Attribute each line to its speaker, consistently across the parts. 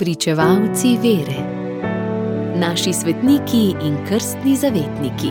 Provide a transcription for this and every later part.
Speaker 1: Pričevalci vere. Naši svetniki in krstni zavetniki.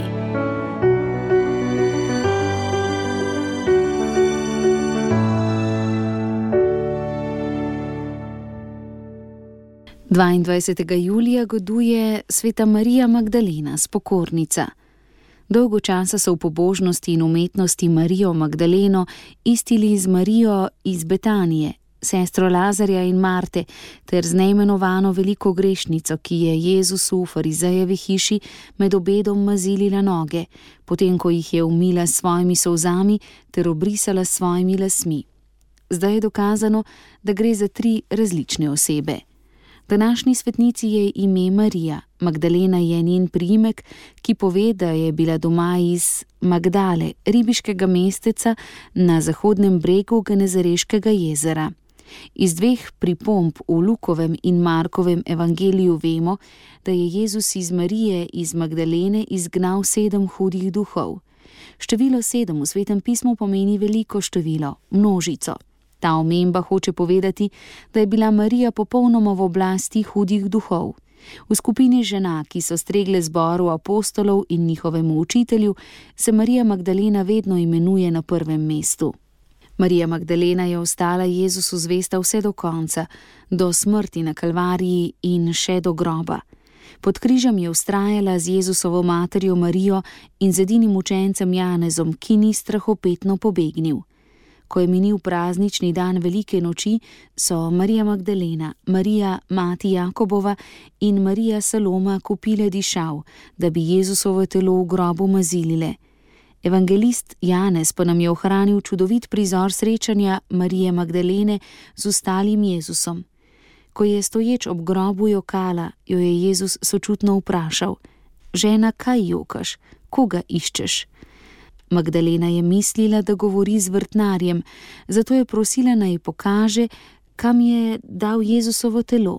Speaker 1: Dvaindvajsetega julija goduje sveta Marija Magdalena, spokornica. Dolgo časa so v pobožnosti in umetnosti Marijo Magdaleno istili z Marijo iz Betanije, sestro Lazarja in Marte, ter z neimenovano veliko grešnico, ki je Jezusu v farizejevi hiši med obedom mazilila noge, potem ko jih je umila s svojimi solzami ter obrisala s svojimi lasmi. Zdaj je dokazano, da gre za 3 različne osebe. Današnji svetnici je ime Marija, Magdalena je njen priimek, ki pove, da je bila doma iz Magdale, ribiškega mesteca na zahodnem bregu Genezareškega jezera. Iz 2 pripomb v Lukovem in Markovem evangeliju vemo, da je Jezus iz Marije iz Magdalene izgnal 7 hudih duhov. Število 7 v Svetem pismu pomeni veliko število, množico. Ta omemba hoče povedati, da je bila Marija popolnoma v oblasti hudih duhov. V skupini žena, ki so stregle zboru apostolov in njihovemu učitelju, se Marija Magdalena vedno imenuje na prvem mestu. Marija Magdalena je ostala Jezusu zvesta vse do konca, do smrti na Kalvariji in še do groba. Pod križem je vztrajala z Jezusovo materjo Marijo in z edinim učencem Janezom, ki ni strahopetno pobegnil. Ko je minil praznični dan velike noči, so Marija Magdalena, Marija mati Jakobova in Marija Saloma kupile dišav, da bi Jezusovo telo v grobu mazilile. Evangelist Janez pa nam je ohranil čudovit prizor srečanja Marije Magdalene z ostalim Jezusom. Ko je stoječ ob grobu jokala, jo je Jezus sočutno vprašal: "Žena, kaj jokaš? Koga iščeš?" Magdalena je mislila, da govori z vrtnarjem, zato je prosila, naj pokaže, kam je dal Jezusovo telo.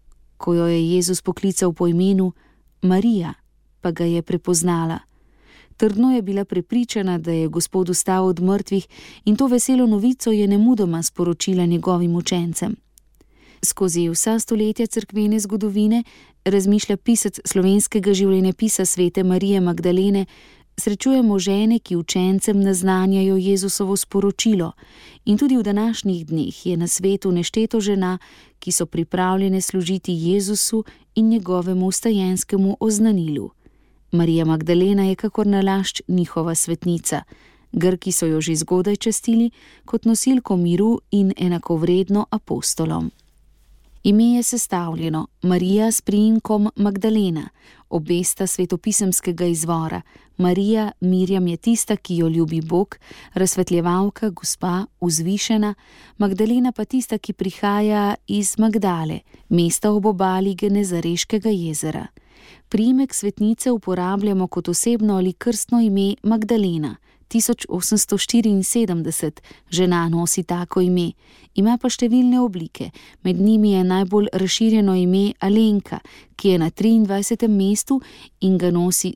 Speaker 1: Ko jo je Jezus poklical po imenu Marija, pa ga je prepoznala. Trdno je bila prepričana, da je Gospod vstal od mrtvih, in to veselo novico je nemudoma sporočila njegovim učencem. Skozi vsa stoletja cerkvene zgodovine, razmišlja pisec slovenskega življenjepisa svete Marije Magdalene, srečujemo žene, ki učencem naznanjajo Jezusovo sporočilo, in tudi v današnjih dneh je na svetu nešteto žena, ki so pripravljene služiti Jezusu in njegovemu vstajenskemu oznanilu. Marija Magdalena je kakor nalašč njihova svetnica. Grki so jo že zgodaj častili kot nosilko miru in enakovredno apostolom. Ime je sestavljeno, Marija s priimkom Magdalena, obe sta svetopisemskega izvora. Marija, Mirjam je tista, ki jo ljubi Bog, razsvetljevalka, gospa, vzvišena, Magdalena pa tista, ki prihaja iz Magdale, mesta ob obali Genezareškega jezera. Priimek svetnice uporabljamo kot osebno ali krstno ime Magdalena. 1874 žena nosi tako ime, ima pa številne oblike, med njimi je najbolj razširjeno ime Alenka, ki je na 23. mestu in ga nosi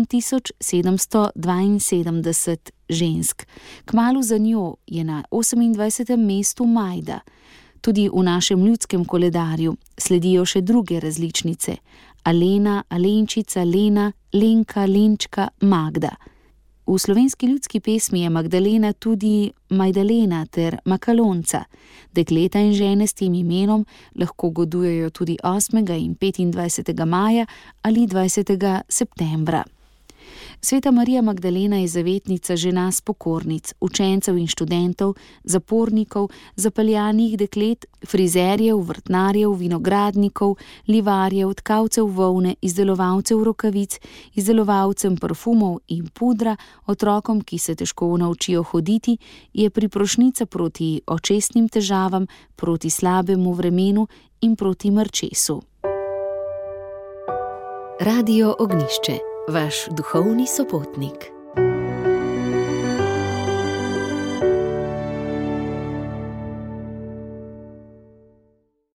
Speaker 1: 7772 žensk. Kmalu za njo je na 28. mestu Majda. Tudi v našem ljudskem koledarju sledijo še druge različnice: Alena, Alenčica, Lena, Lenka, Lenčka, Magda. V slovenski ljudski pesmi je Magdalena tudi Majdalena ter Makalonca. Dekleta in žene s tem imenom lahko godujejo tudi 8. in 25. maja ali 20. septembra. Sveta Marija Magdalena je zavetnica žena spokornic, učencev in študentov, zapornikov, zapeljanih deklet, frizerjev, vrtnarjev, vinogradnikov, livarjev, tkalcev volne, izdelovalcev rokavic, izdelovalcem parfumov in pudra, otrokom, ki se težko naučijo hoditi, je priprošnica proti očesnim težavam, proti slabemu vremenu in proti mrčesu. Radio Ognjišče. Vaš duhovni sopotnik.